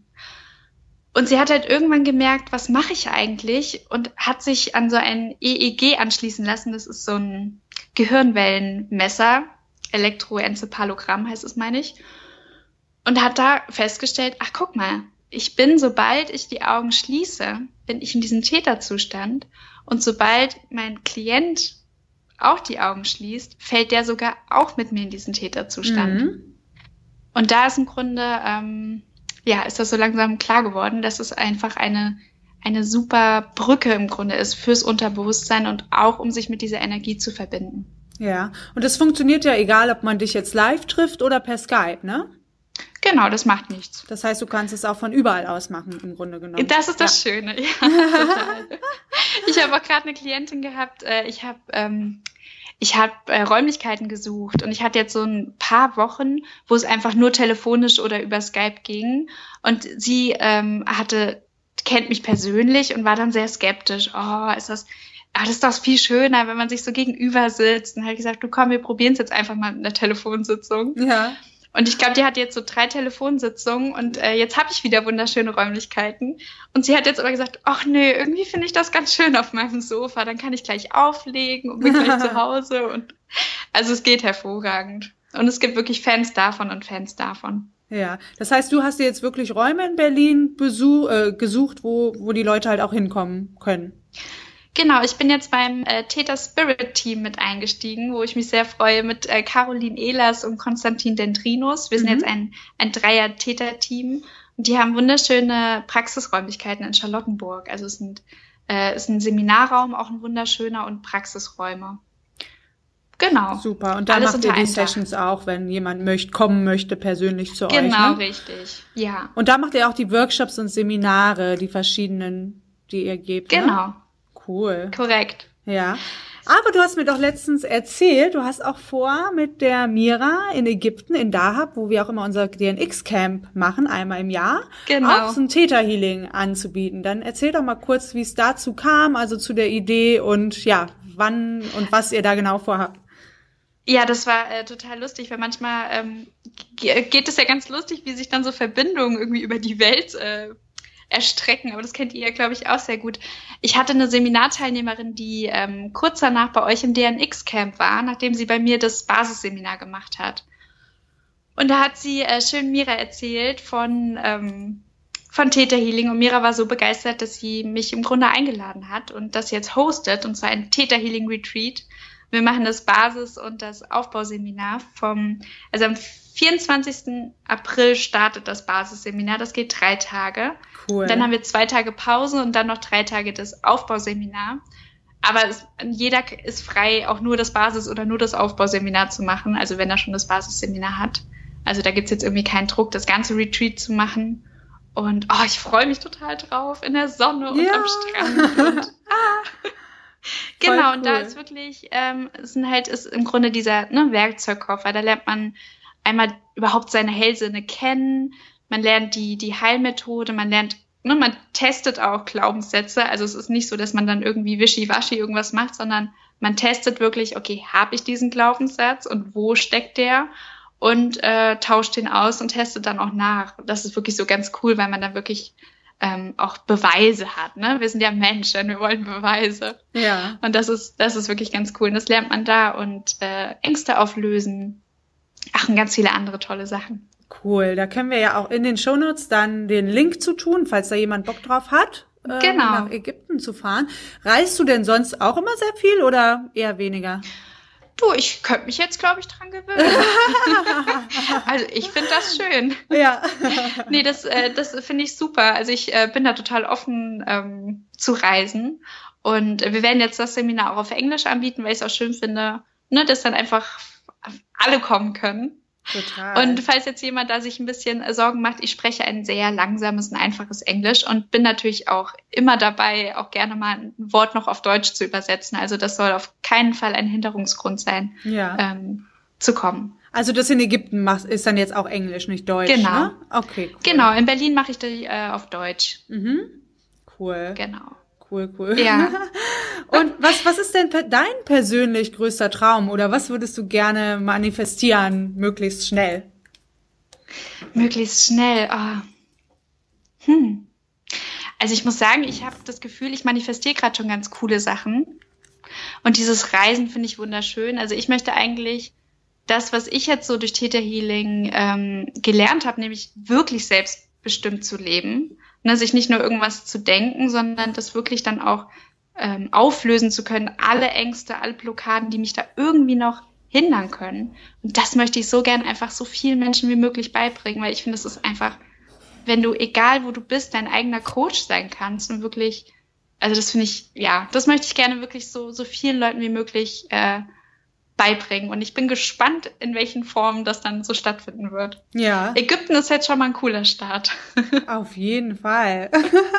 Und sie hat halt irgendwann gemerkt, was mache ich eigentlich? Und hat sich an so ein E E G anschließen lassen. Das ist so ein Gehirnwellenmesser, Elektroenzephalogramm heißt es, meine ich. Und hat da festgestellt, ach guck mal, ich bin, sobald ich die Augen schließe, bin ich in diesem Theta-Zustand. Und sobald mein Klient auch die Augen schließt, fällt der sogar auch mit mir in diesen Theta-Zustand. Mhm. Und da ist im Grunde, ähm, ja, ist das so langsam klar geworden, dass es einfach eine, eine super Brücke im Grunde ist fürs Unterbewusstsein und auch, um sich mit dieser Energie zu verbinden. Ja, und das funktioniert ja egal, ob man dich jetzt live trifft oder per Skype, ne? Genau, das macht nichts. Das heißt, du kannst es auch von überall aus machen, im Grunde genommen. Das ist das ja. Schöne, ja, total. Ich habe auch gerade eine Klientin gehabt, äh, ich habe ähm, ich habe äh, Räumlichkeiten gesucht und ich hatte jetzt so ein paar Wochen, wo es einfach nur telefonisch oder über Skype ging und sie ähm, hatte, kennt mich persönlich und war dann sehr skeptisch. Oh, ist das, ah, das ist doch viel schöner, wenn man sich so gegenüber sitzt. Und hat gesagt, du komm, wir probieren es jetzt einfach mal mit einer Telefonsitzung. Ja. Und ich glaube, die hatte jetzt so drei Telefonsitzungen und äh, jetzt habe ich wieder wunderschöne Räumlichkeiten. Und sie hat jetzt aber gesagt, ach nee, irgendwie finde ich das ganz schön auf meinem Sofa. Dann kann ich gleich auflegen und bin gleich zu Hause. Und also es geht hervorragend. Und es gibt wirklich Fans davon und Fans davon. Ja, das heißt, du hast dir jetzt wirklich Räume in Berlin besuch, äh, gesucht, wo, wo die Leute halt auch hinkommen können. Genau, ich bin jetzt beim äh, Theta Spirit Team mit eingestiegen, wo ich mich sehr freue, mit äh, Caroline Ehlers und Konstantin Dendrinos. Wir sind mhm. jetzt ein, ein Dreier-Theta-Team und die haben wunderschöne Praxisräumlichkeiten in Charlottenburg. Also es sind, äh, ist ein Seminarraum, auch ein wunderschöner und Praxisräume. Genau. Super, und da macht ihr die Sessions auch, wenn jemand möchte, kommen möchte, persönlich zu euch. Genau, ne? Richtig, ja. Und da macht ihr auch die Workshops und Seminare, die verschiedenen, die ihr gebt. Genau. Ne? Cool. Korrekt. Ja. Aber du hast mir doch letztens erzählt, du hast auch vor, mit der Mira in Ägypten, in Dahab, wo wir auch immer unser D N X-Camp machen, einmal im Jahr, genau. auch so ein Theta-Healing anzubieten. Dann erzähl doch mal kurz, wie es dazu kam, also zu der Idee und ja, wann und was ihr da genau vorhabt. Ja, das war äh, total lustig, weil manchmal ähm, geht es ja ganz lustig, wie sich dann so Verbindungen irgendwie über die Welt äh, erstrecken, aber das kennt ihr ja, glaube ich, auch sehr gut. Ich hatte eine Seminarteilnehmerin, die ähm, kurz danach bei euch im D N X-Camp war, nachdem sie bei mir das Basisseminar gemacht hat. Und da hat sie äh, schön Mira erzählt von, ähm, von Theta Healing und Mira war so begeistert, dass sie mich im Grunde eingeladen hat und das jetzt hostet, und zwar ein Theta Healing Retreat. Wir machen das Basis- und das Aufbauseminar vom, also am vierundzwanzigsten April startet das Basisseminar, das geht drei Tage. Cool. Dann haben wir zwei Tage Pause und dann noch drei Tage das Aufbauseminar. Aber es, jeder ist frei, auch nur das Basis- oder nur das Aufbauseminar zu machen, also wenn er schon das Basisseminar hat. Also da gibt's jetzt irgendwie keinen Druck, das ganze Retreat zu machen. Und oh, ich freue mich total drauf, in der Sonne und ja. am Strand. Und, ah. Genau, cool. Und da ist wirklich, ähm, es sind halt, ist im Grunde dieser ne, Werkzeugkoffer, da lernt man einmal überhaupt seine Hellsinne kennen, man lernt die, die Heilmethode, man lernt, ne, man testet auch Glaubenssätze, also es ist nicht so, dass man dann irgendwie wischiwaschi irgendwas macht, sondern man testet wirklich, okay, habe ich diesen Glaubenssatz und wo steckt der? Und äh, tauscht den aus und testet dann auch nach. Das ist wirklich so ganz cool, weil man dann wirklich ähm, auch Beweise hat, ne? Wir sind ja Menschen, wir wollen Beweise. Ja. Und das ist, das ist wirklich ganz cool. Und das lernt man da und äh, Ängste auflösen. Ach, und ganz viele andere tolle Sachen. Cool. Da können wir ja auch in den Shownotes dann den Link zu tun, falls da jemand Bock drauf hat, äh, Genau. nach Ägypten zu fahren. Reist du denn sonst auch immer sehr viel oder eher weniger? Du, ich könnte mich jetzt, glaube ich, dran gewöhnen. Also ich finde das schön. Ja. Nee, das, äh, das finde ich super. Also ich äh, bin da total offen ähm, zu reisen. Und wir werden jetzt das Seminar auch auf Englisch anbieten, weil ich es auch schön finde, ne, dass dann einfach alle kommen können. Total. Und falls jetzt jemand da sich ein bisschen Sorgen macht, ich spreche ein sehr langsames und einfaches Englisch und bin natürlich auch immer dabei, auch gerne mal ein Wort noch auf Deutsch zu übersetzen. Also das soll auf keinen Fall ein Hinderungsgrund sein, ja. ähm, zu kommen. Also das in Ägypten macht, ist dann jetzt auch Englisch, nicht Deutsch, Genau. ne? Okay, cool. Genau, in Berlin mache ich die äh, auf Deutsch. Mhm. Cool. Genau. Cool, cool. Ja. Und was, was ist denn dein persönlich größter Traum oder was würdest du gerne manifestieren, möglichst schnell? Möglichst schnell. Oh. Hm. Also ich muss sagen, ich habe das Gefühl, ich manifestiere gerade schon ganz coole Sachen. Und dieses Reisen finde ich wunderschön. Also ich möchte eigentlich das, was ich jetzt so durch Theta Healing ähm, gelernt habe, nämlich wirklich selbstbestimmt zu leben. Ne, sich nicht nur irgendwas zu denken, sondern das wirklich dann auch ähm, auflösen zu können, alle Ängste, alle Blockaden, die mich da irgendwie noch hindern können. Und das möchte ich so gern einfach so vielen Menschen wie möglich beibringen, weil ich finde, es ist einfach, wenn du, egal wo du bist, dein eigener Coach sein kannst und wirklich, also das finde ich, ja, das möchte ich gerne wirklich so, so vielen Leuten wie möglich äh, beibringen. Und ich bin gespannt, in welchen Formen das dann so stattfinden wird. Ja. Ägypten ist jetzt schon mal ein cooler Start. Auf jeden Fall.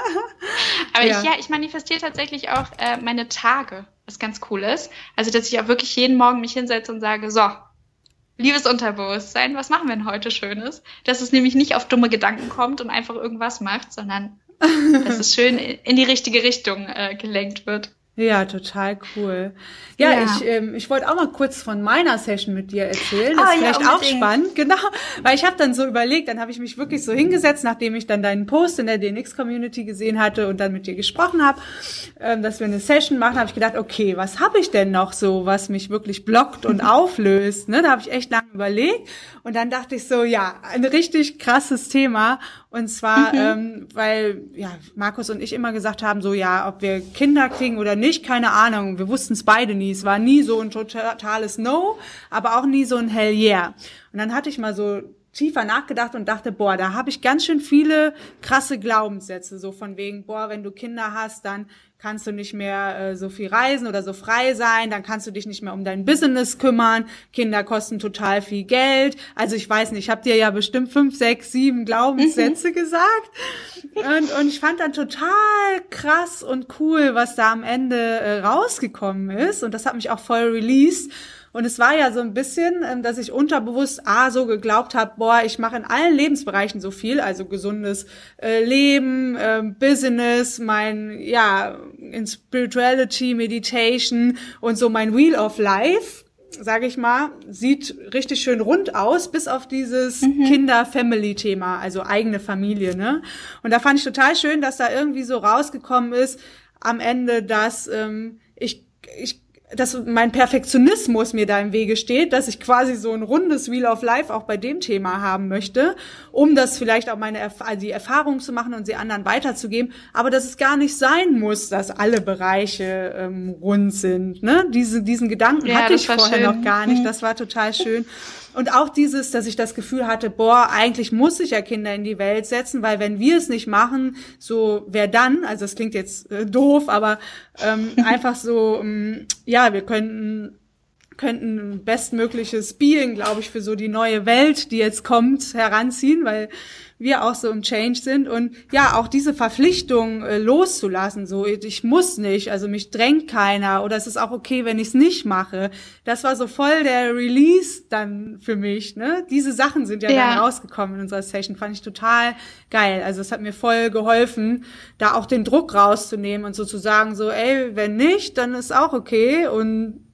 Aber ja. ich, ja, ich manifestiere tatsächlich auch äh, meine Tage, was ganz cool ist. Also, dass ich auch wirklich jeden Morgen mich hinsetze und sage, so, liebes Unterbewusstsein, was machen wir denn heute Schönes? Dass es nämlich nicht auf dumme Gedanken kommt und einfach irgendwas macht, sondern dass es schön in die richtige Richtung äh, gelenkt wird. Ja, total cool. Ja, Ja. ich ähm, ich wollte auch mal kurz von meiner Session mit dir erzählen. Das Ah, ist ja, vielleicht auch unbedingt. spannend, genau. Weil ich habe dann so überlegt, dann habe ich mich wirklich so hingesetzt, nachdem ich dann deinen Post in der D N X-Community gesehen hatte und dann mit dir gesprochen habe, ähm, dass wir eine Session machen, habe ich gedacht, okay, was habe ich denn noch so, was mich wirklich blockt und auflöst? Ne? Da habe ich echt lange überlegt und dann dachte ich so, ja, ein richtig krasses Thema. Und zwar, Mhm. ähm, weil ja Markus und ich immer gesagt haben, so ja, ob wir Kinder kriegen oder nicht, keine Ahnung. Wir wussten es beide nie. Es war nie so ein totales No, aber auch nie so ein Hell yeah. Und dann hatte ich mal so tiefer nachgedacht und dachte, boah, da habe ich ganz schön viele krasse Glaubenssätze, so von wegen, boah, wenn du Kinder hast, dann kannst du nicht mehr äh, so viel reisen oder so frei sein, dann kannst du dich nicht mehr um dein Business kümmern, Kinder kosten total viel Geld. Also ich weiß nicht, ich habe dir ja bestimmt fünf, sechs, sieben Glaubenssätze mhm. gesagt und, und ich fand dann total krass und cool, was da am Ende äh, rausgekommen ist und das hat mich auch voll released. Und es war ja so ein bisschen, dass ich unterbewusst ah so geglaubt habe, boah, ich mache in allen Lebensbereichen so viel, also gesundes äh, Leben, äh, Business, mein, ja, in Spirituality, Meditation und so mein Wheel of Life, sage ich mal, sieht richtig schön rund aus, bis auf dieses mhm. Kinder-Family-Thema, also eigene Familie, ne? Und da fand ich total schön, dass da irgendwie so rausgekommen ist am Ende, dass ähm, ich, ich dass mein Perfektionismus mir da im Wege steht, dass ich quasi so ein rundes Wheel of Life auch bei dem Thema haben möchte, um das vielleicht auch meine Erf- also die Erfahrung zu machen und sie anderen weiterzugeben, aber dass es gar nicht sein muss, dass alle Bereiche ähm, rund sind. Ne? Diese, diesen Gedanken ja, hatte ich vorher schön. noch gar nicht, das war total schön. Und auch dieses, dass ich das Gefühl hatte, boah, eigentlich muss ich ja Kinder in die Welt setzen, weil wenn wir es nicht machen, so wer dann, also das klingt jetzt äh, doof, aber ähm, einfach so, ähm, ja, wir könnten könnten ein bestmögliches Being, glaube ich, für so die neue Welt, die jetzt kommt, heranziehen, weil wir auch so im Change sind und ja, auch diese Verpflichtung äh, loszulassen, so ich muss nicht, also mich drängt keiner oder es ist auch okay, wenn ich es nicht mache. Das war so voll der Release dann für mich, ne? Diese Sachen sind ja, ja dann rausgekommen in unserer Session, fand ich total geil. Also es hat mir voll geholfen, da auch den Druck rauszunehmen und so zu sagen, so ey, wenn nicht, dann ist auch okay und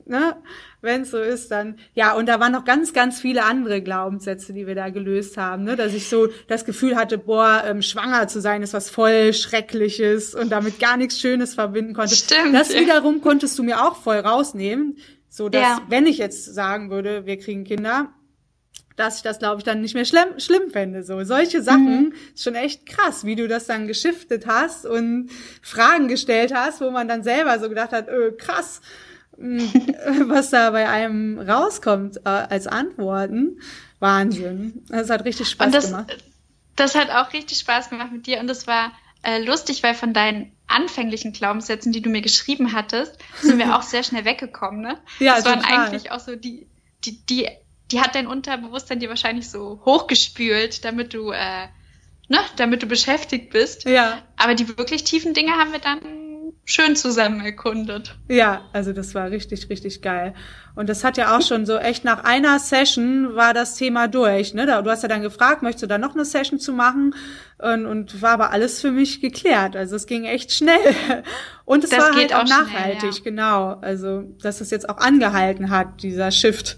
ne, wenn es so ist, dann, ja, und da waren noch ganz, ganz viele andere Glaubenssätze, die wir da gelöst haben, ne, dass ich so das Gefühl hatte, boah, ähm, schwanger zu sein ist was voll Schreckliches und damit gar nichts Schönes verbinden konnte. Stimmt. Das wiederum konntest du mir auch voll rausnehmen, so dass, Ja. wenn ich jetzt sagen würde, wir kriegen Kinder, dass ich das, glaube ich, dann nicht mehr schlimm, schlimm fände. So solche Sachen Mhm. ist schon echt krass, wie du das dann geschiftet hast und Fragen gestellt hast, wo man dann selber so gedacht hat, öh, krass, mh, was da bei einem rauskommt äh, als Antworten. Wahnsinn. Das hat richtig Spaß Und das, gemacht. das hat auch richtig Spaß gemacht mit dir und das war äh, lustig, weil von deinen anfänglichen Glaubenssätzen, die du mir geschrieben hattest, sind wir auch sehr schnell weggekommen, ne? Ja, das waren total. eigentlich auch so die, die, die die hat dein Unterbewusstsein dir wahrscheinlich so hochgespült, damit du, äh, ne, damit du beschäftigt bist. Ja. Aber die wirklich tiefen Dinge haben wir dann schön zusammen erkundet. Ja, also das war richtig, richtig geil. Und das hat ja auch schon so echt nach einer Session war das Thema durch, ne? Du hast ja dann gefragt, möchtest du da noch eine Session zu machen? Und, und war aber alles für mich geklärt. Also es ging echt schnell. Und es Das war geht halt auch, auch schnell, nachhaltig, ja. genau. Also, dass es jetzt auch angehalten hat, dieser Shift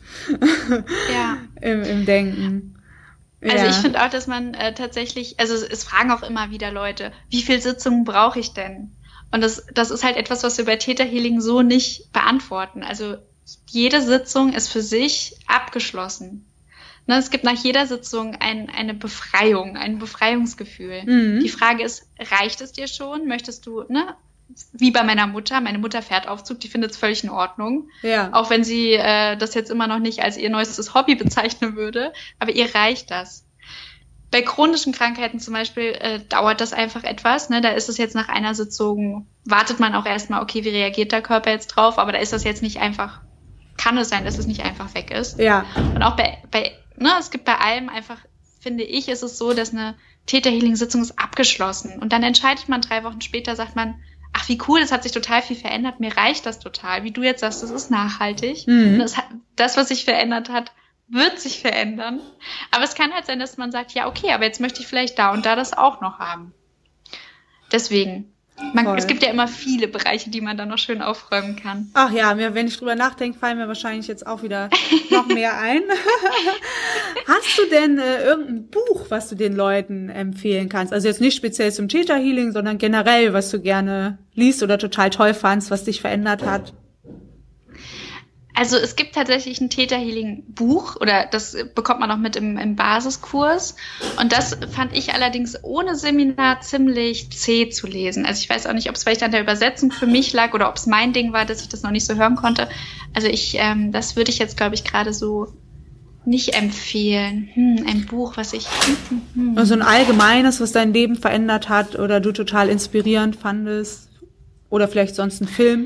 Ja. im, im Denken. Also Ja. ich finde auch, dass man äh, tatsächlich, also es, es fragen auch immer wieder Leute, wie viel Sitzungen brauche ich denn? Und das, das ist halt etwas, was wir bei Theta Healing so nicht beantworten. Also jede Sitzung ist für sich abgeschlossen. Ne, es gibt nach jeder Sitzung ein, eine Befreiung, ein Befreiungsgefühl. Mhm. Die Frage ist, reicht es dir schon? Möchtest du, ne, wie bei meiner Mutter, meine Mutter fährt Aufzug, die findet es völlig in Ordnung. Ja. Auch wenn sie äh, das jetzt immer noch nicht als ihr neuestes Hobby bezeichnen würde, aber ihr reicht das. Bei chronischen Krankheiten zum Beispiel äh, dauert das einfach etwas. Ne? Da ist es jetzt nach einer Sitzung, wartet man auch erstmal, okay, wie reagiert der Körper jetzt drauf? Aber da ist das jetzt nicht einfach, kann es sein, dass es nicht einfach weg ist. Ja. Und auch bei, bei ne, es gibt bei allem einfach, finde ich, ist es so, dass eine Theta-Healing-Sitzung ist abgeschlossen. Und dann entscheidet man drei Wochen später, sagt man, ach, wie cool, es hat sich total viel verändert, mir reicht das total. Wie du jetzt sagst, das ist nachhaltig. Mhm. Und das, hat, das, was sich verändert hat, wird sich verändern. Aber es kann halt sein, dass man sagt, ja, okay, aber jetzt möchte ich vielleicht da und da das auch noch haben. Deswegen, man, Voll. es gibt ja immer viele Bereiche, die man dann noch schön aufräumen kann. Ach ja, mir, wenn ich drüber nachdenke, fallen mir wahrscheinlich jetzt auch wieder noch mehr ein. Hast du denn äh, irgendein Buch, was du den Leuten empfehlen kannst? Also jetzt nicht speziell zum Theta Healing, sondern generell, was du gerne liest oder total toll fandst, was dich verändert hat? Also es gibt tatsächlich ein Theta Healing Buch oder das bekommt man auch mit im, im Basiskurs und das fand ich allerdings ohne Seminar ziemlich zäh zu lesen. Also ich weiß auch nicht, ob es vielleicht an der Übersetzung für mich lag oder ob es mein Ding war, dass ich das noch nicht so hören konnte. Also ich, ähm, das würde ich jetzt glaube ich gerade so nicht empfehlen. Hm, ein Buch, was ich... Hm, hm. Also ein allgemeines, was dein Leben verändert hat oder du total inspirierend fandest oder vielleicht sonst ein Film?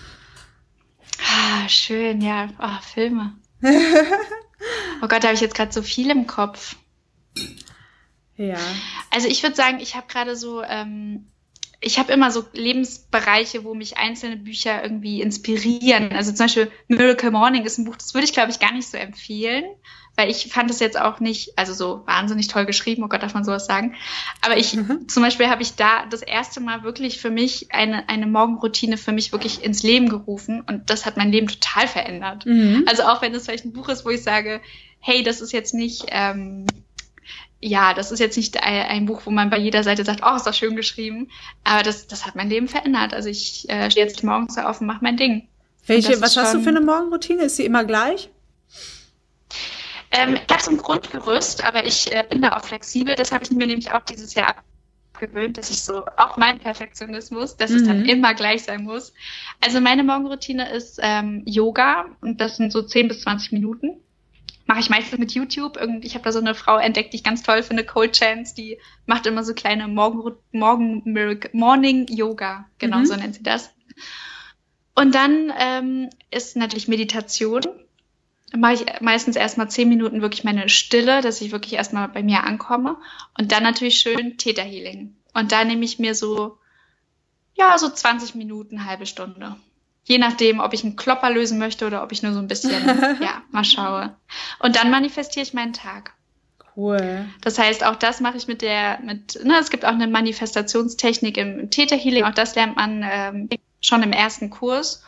Ah, schön, ja. Oh, Filme. Oh Gott, da habe ich jetzt gerade so viel im Kopf. Ja. Also ich würde sagen, ich habe gerade so, ähm, ich habe immer so Lebensbereiche, wo mich einzelne Bücher irgendwie inspirieren. Also zum Beispiel Miracle Morning ist ein Buch, das würde ich glaube ich gar nicht so empfehlen, weil ich fand es jetzt auch nicht, also so wahnsinnig toll geschrieben, oh Gott, darf man sowas sagen. Aber ich, mhm. zum Beispiel habe ich da das erste Mal wirklich für mich eine, eine Morgenroutine für mich wirklich ins Leben gerufen und das hat mein Leben total verändert. Mhm. Also auch wenn es vielleicht ein Buch ist, wo ich sage, hey, das ist jetzt nicht, ähm, ja, das ist jetzt nicht ein, ein Buch, wo man bei jeder Seite sagt, oh, ist das schön geschrieben, aber das, das hat mein Leben verändert. Also ich äh, stehe jetzt morgens auf und mache mein Ding. Welche, was hast du für eine Morgenroutine? Ist sie immer gleich? Ähm, ich habe so ein Grundgerüst, aber ich äh, bin da auch flexibel. Das habe ich mir nämlich auch dieses Jahr abgewöhnt, dass ich so, auch mein Perfektionismus, dass mhm. es dann immer gleich sein muss. Also meine Morgenroutine ist ähm, Yoga und das sind so zehn bis zwanzig Minuten. Mache ich meistens mit YouTube. Ich habe da so eine Frau entdeckt, die ich ganz toll finde, Cold Chance, die macht immer so kleine Morgen, Morgen Morning Yoga, genau mhm. so nennt sie das. Und dann ähm, ist natürlich Meditation. Mache ich meistens erstmal zehn Minuten wirklich meine Stille, dass ich wirklich erstmal bei mir ankomme. Und dann natürlich schön Theta Healing. Und da nehme ich mir so, ja, so zwanzig Minuten, halbe Stunde. Je nachdem, ob ich einen Klopper lösen möchte oder ob ich nur so ein bisschen, ja, mal schaue. Und dann manifestiere ich meinen Tag. Cool. Das heißt, auch das mache ich mit der, mit, ne, es gibt auch eine Manifestationstechnik im, im Theta Healing. Auch das lernt man ähm, schon im ersten Kurs.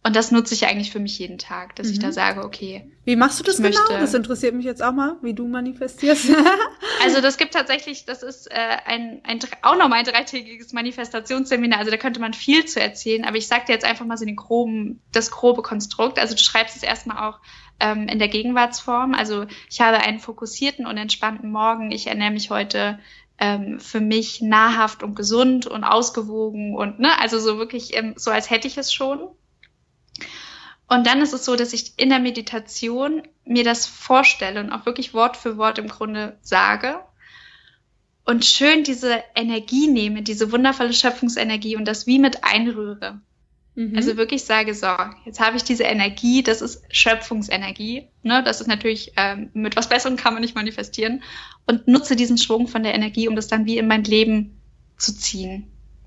Und das nutze ich eigentlich für mich jeden Tag, dass mhm. ich da sage, okay. Wie machst du das genau? Möchte, das interessiert mich jetzt auch mal, wie du manifestierst. Also das gibt tatsächlich, das ist äh, ein, ein auch nochmal ein dreitägiges Manifestationsseminar, also da könnte man viel zu erzählen, aber ich sag dir jetzt einfach mal so den groben, das grobe Konstrukt. Also du schreibst es erstmal auch ähm, in der Gegenwartsform. Also ich habe einen fokussierten und entspannten Morgen. Ich ernähre mich heute ähm, für mich nahrhaft und gesund und ausgewogen und ne, also so wirklich ähm, so, als hätte ich es schon. Und dann ist es so, dass ich in der Meditation mir das vorstelle und auch wirklich Wort für Wort im Grunde sage und schön diese Energie nehme, diese wundervolle Schöpfungsenergie und das wie mit einrühre. Mhm. Also wirklich sage, so, jetzt habe ich diese Energie, das ist Schöpfungsenergie, ne? Das ist natürlich, ähm, mit was Besserem kann man nicht manifestieren und nutze diesen Schwung von der Energie, um das dann wie in mein Leben zu ziehen.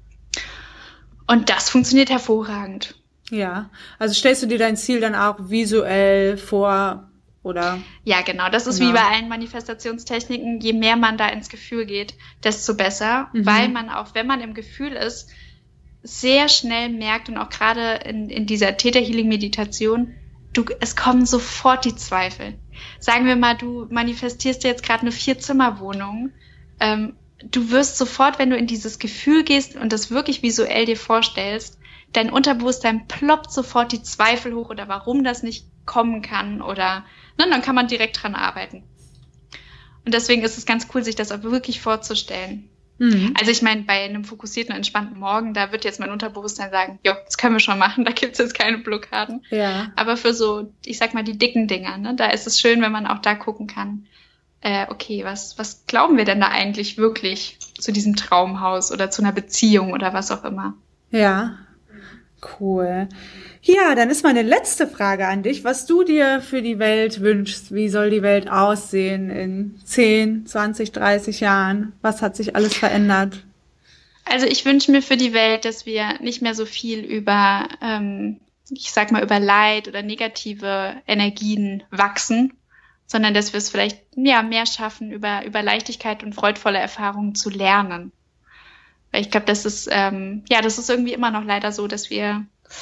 Und das funktioniert hervorragend. Ja, also stellst du dir dein Ziel dann auch visuell vor, oder? Ja, genau. Das ist genau. Wie bei allen Manifestationstechniken. Je mehr man da ins Gefühl geht, desto besser, mhm. weil man auch, wenn man im Gefühl ist, sehr schnell merkt und auch gerade in, in dieser Theta-Healing-Meditation, du, es kommen sofort die Zweifel. Sagen wir mal, du manifestierst jetzt gerade eine Vierzimmerwohnung. Ähm, du wirst sofort, wenn du in dieses Gefühl gehst und das wirklich visuell dir vorstellst, dein Unterbewusstsein ploppt sofort die Zweifel hoch oder warum das nicht kommen kann oder ne, dann kann man direkt dran arbeiten. Und deswegen ist es ganz cool, sich das auch wirklich vorzustellen. Mhm. Also ich meine, bei einem fokussierten und entspannten Morgen, da wird jetzt mein Unterbewusstsein sagen, jo, das können wir schon machen, da gibt's jetzt keine Blockaden. Ja. Aber für so, ich sag mal, die dicken Dinger, ne, da ist es schön, wenn man auch da gucken kann, äh, okay, was, was glauben wir denn da eigentlich wirklich zu diesem Traumhaus oder zu einer Beziehung oder was auch immer. Ja. Cool. Ja, dann ist meine letzte Frage an dich, was du dir für die Welt wünschst. Wie soll die Welt aussehen in zehn, zwanzig, dreißig Jahren? Was hat sich alles verändert? Also ich wünsche mir für die Welt, dass wir nicht mehr so viel über, ähm, ich sag mal, über Leid oder negative Energien wachsen, sondern dass wir es vielleicht ja mehr schaffen, über, über Leichtigkeit und freudvolle Erfahrungen zu lernen. Ich glaube, das ist ähm, ja, das ist irgendwie immer noch leider so, dass wir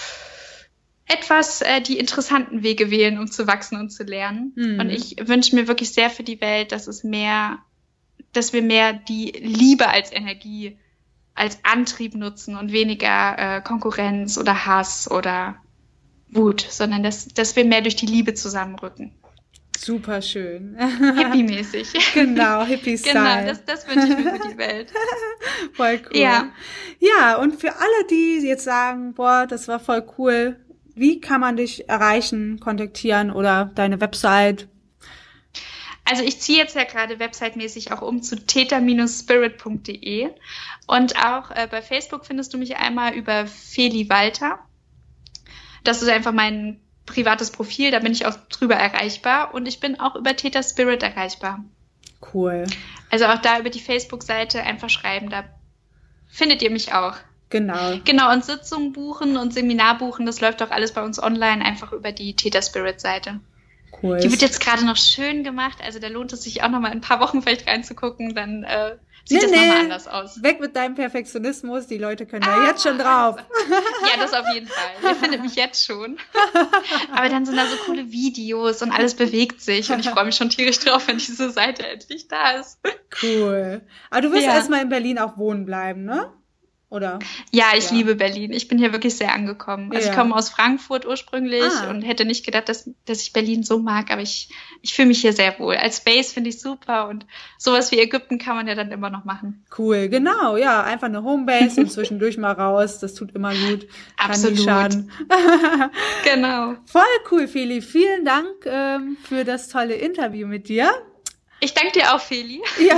etwas äh, die interessanten Wege wählen, um zu wachsen und zu lernen. Mhm. Und ich wünsche mir wirklich sehr für die Welt, dass es mehr, dass wir mehr die Liebe als Energie, als Antrieb nutzen und weniger äh, Konkurrenz oder Hass oder Wut, sondern dass, dass wir mehr durch die Liebe zusammenrücken. Super schön. Hippie-mäßig. Genau, Hippie-Style. Genau, das, das wünsche ich mir für die Welt. Voll cool. Ja. Ja, und für alle, die jetzt sagen, boah, das war voll cool, wie kann man dich erreichen, kontaktieren oder deine Website? Also ich ziehe jetzt ja gerade websitemäßig auch um zu theta Bindestrich spirit Punkt de und auch äh, bei Facebook findest du mich einmal über Feli Walter. Das ist einfach mein privates Profil, da bin ich auch drüber erreichbar und ich bin auch über Theta Spirit erreichbar. Cool. Also auch da über die Facebook-Seite einfach schreiben, da findet ihr mich auch. Genau. Genau, und Sitzungen buchen und Seminar buchen, das läuft auch alles bei uns online, einfach über die Theta Spirit-Seite. Cool. Die wird jetzt gerade noch schön gemacht, also da lohnt es sich auch noch mal ein paar Wochen vielleicht reinzugucken, dann äh, sieht nee, das nee. nochmal anders aus. Weg mit deinem Perfektionismus, die Leute können ah, da jetzt schon drauf. Ja, das auf jeden Fall. Ihr findet mich jetzt schon. Aber dann sind da so coole Videos und alles bewegt sich und ich freue mich schon tierisch drauf, wenn diese Seite endlich da ist. Cool. Aber du wirst ja. erstmal in Berlin auch wohnen bleiben, ne? Oder? Ja, ich ja. liebe Berlin. Ich bin hier wirklich sehr angekommen. Also ja. ich komme aus Frankfurt ursprünglich ah. und hätte nicht gedacht, dass, dass ich Berlin so mag, aber ich, ich fühle mich hier sehr wohl. Als Base finde ich super und sowas wie Ägypten kann man ja dann immer noch machen. Cool, genau, ja, einfach eine Homebase und zwischendurch mal raus, das tut immer gut. Absolut. Kann nicht schaden. Genau. Voll cool, Feli. Vielen Dank ähm, für das tolle Interview mit dir. Ich danke dir auch, Feli. Ja.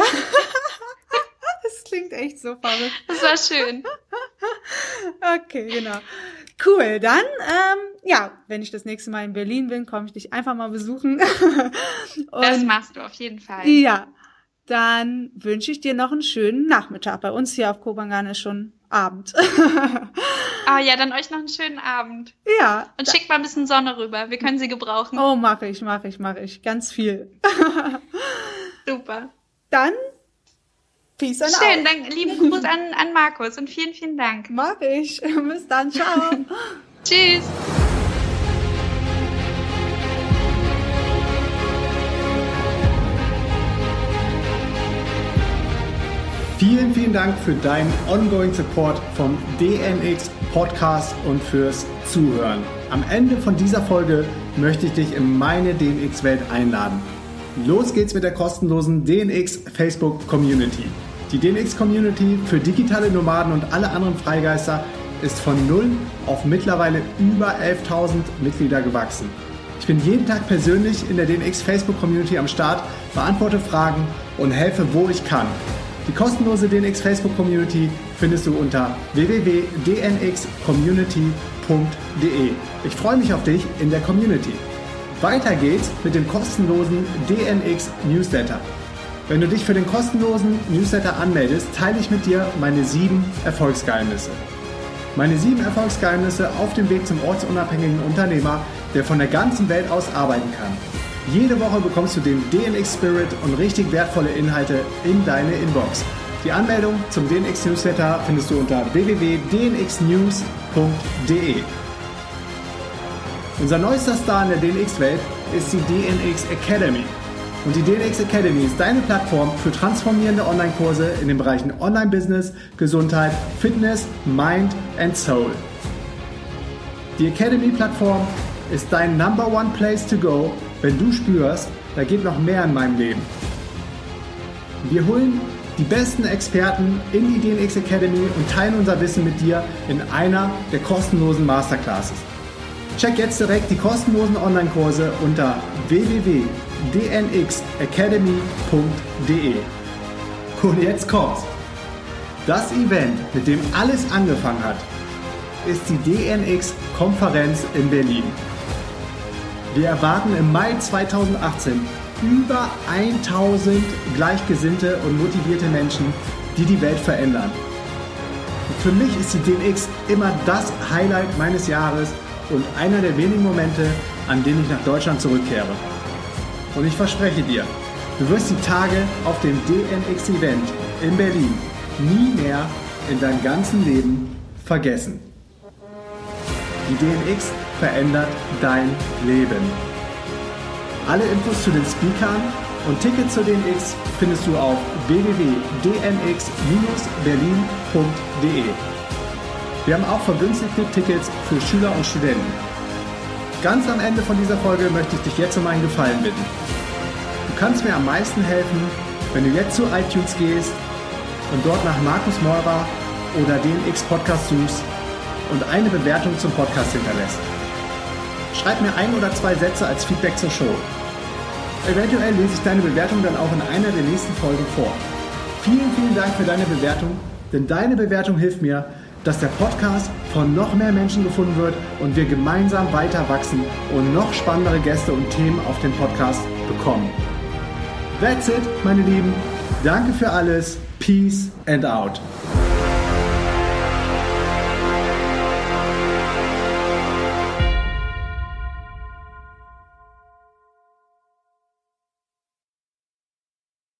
Das klingt echt so verrückt. Das war schön. Okay, genau. Cool, dann, ähm, ja, wenn ich das nächste Mal in Berlin bin, komme ich dich einfach mal besuchen. Und, das machst du auf jeden Fall. Ja, dann wünsche ich dir noch einen schönen Nachmittag. Bei uns hier auf Kopangan ist schon Abend. Ah ja, dann euch noch einen schönen Abend. Ja. Und schickt mal ein bisschen Sonne rüber. Wir können sie gebrauchen. Oh, mache ich, mache ich, mache ich. Ganz viel. Super. Dann Peace and Schön, out. dann lieben Gruß an, an Markus und vielen, vielen Dank. Mach ich. Bis dann, ciao. Tschüss. Vielen, vielen Dank für deinen ongoing Support vom D N X Podcast und fürs Zuhören. Am Ende von dieser Folge möchte ich dich in meine D N X-Welt einladen. Los geht's mit der kostenlosen D N X Facebook Community. Die D N X Community für digitale Nomaden und alle anderen Freigeister ist von null auf mittlerweile über elftausend Mitglieder gewachsen. Ich bin jeden Tag persönlich in der D N X Facebook Community am Start, beantworte Fragen und helfe, wo ich kann. Die kostenlose D N X Facebook Community findest du unter w w w punkt d n x community punkt d e. Ich freue mich auf dich in der Community. Weiter geht's mit dem kostenlosen D N X Newsletter. Wenn du dich für den kostenlosen Newsletter anmeldest, teile ich mit dir meine sieben Erfolgsgeheimnisse. Meine sieben Erfolgsgeheimnisse auf dem Weg zum ortsunabhängigen Unternehmer, der von der ganzen Welt aus arbeiten kann. Jede Woche bekommst du den D N X Spirit und richtig wertvolle Inhalte in deine Inbox. Die Anmeldung zum D N X Newsletter findest du unter w w w punkt d n x news punkt d e. Unser neuester Star in der D N X-Welt ist die D N X Academy. Und die D N X Academy ist deine Plattform für transformierende Online-Kurse in den Bereichen Online-Business, Gesundheit, Fitness, Mind and Soul. Die Academy-Plattform ist dein Number One Place to go, wenn du spürst, da geht noch mehr in meinem Leben. Wir holen die besten Experten in die D N X Academy und teilen unser Wissen mit dir in einer der kostenlosen Masterclasses. Check jetzt direkt die kostenlosen Online-Kurse unter w w w punkt d n x academy punkt d e. Und jetzt kommt's. Das Event, mit dem alles angefangen hat, ist die D N X-Konferenz in Berlin. Wir erwarten im Mai zweitausendachtzehn über tausend gleichgesinnte und motivierte Menschen, die die Welt verändern. Und für mich ist die D N X immer das Highlight meines Jahres und einer der wenigen Momente, an denen ich nach Deutschland zurückkehre. Und ich verspreche dir, du wirst die Tage auf dem D N X-Event in Berlin nie mehr in deinem ganzen Leben vergessen. Die D N X verändert dein Leben. Alle Infos zu den Speakern und Tickets zur D N X findest du auf w w w punkt d n x berlin punkt d e. Wir haben auch vergünstigte Tickets für Schüler und Studenten. Ganz am Ende von dieser Folge möchte ich dich jetzt um einen Gefallen bitten. Du kannst mir am meisten helfen, wenn du jetzt zu iTunes gehst und dort nach Markus Meurer oder D N X Podcast suchst und eine Bewertung zum Podcast hinterlässt. Schreib mir ein oder zwei Sätze als Feedback zur Show. Eventuell lese ich deine Bewertung dann auch in einer der nächsten Folgen vor. Vielen, vielen Dank für deine Bewertung, denn deine Bewertung hilft mir, dass der Podcast von noch mehr Menschen gefunden wird und wir gemeinsam weiter wachsen und noch spannendere Gäste und Themen auf dem Podcast bekommen. That's it, meine Lieben. Danke für alles. Peace and out.